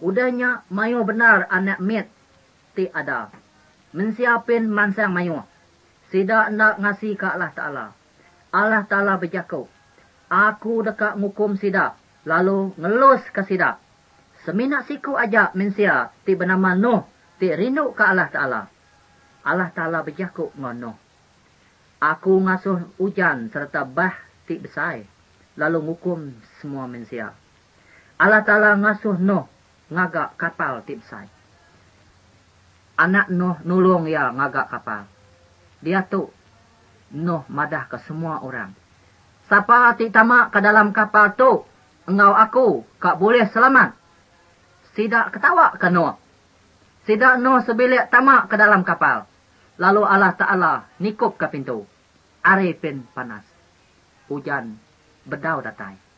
Udahnya mayu benar anak mit ti ada. Mensiapin mansang mayu. Sida nak ngasih ke Allah Ta'ala. Allah Ta'ala berjakuk. Aku dekat ngukum sida. Lalu ngelus ke sida. Seminak siku ajak mensia ti bernama Nuh. Ti rindu ke Allah Ta'ala. Allah Ta'ala berjakuk ngon Nuh. Aku ngasuh hujan serta bah ti besai. Lalu ngukum semua mensia. Allah Ta'ala ngasuh Nuh. Ngagak kapal ti besai. Anak Nuh nulung ya ngagak kapal. Dia tu Nuh madah ke semua orang. Siapa ti tamak ke dalam kapal tu, engau aku kak boleh selamat. Sida ketawa ke Nuh. Sida Nuh sebilik tamak ke dalam kapal. Lalu Allah Ta'ala nikup ke pintu. Arifin panas. Hujan bedau datai.